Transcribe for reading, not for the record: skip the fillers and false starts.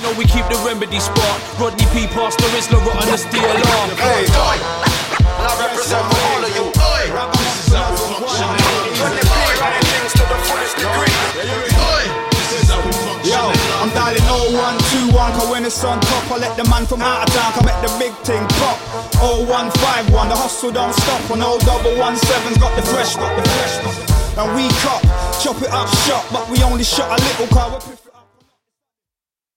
know we keep the remedy spot. Rodney P. Pastor Isla, rotten as DLR. Hey, I represent for all of you. This is how we function. When they play running things to the fullest degree. This is how we function. Yo, I'm dialing 0121, cause when it's on top, I let the man from out of town come at the big thing pop. 0151, the hustle don't stop. On 0117's got the fresh. And we cop, chop it up shop, but we only shot a little car.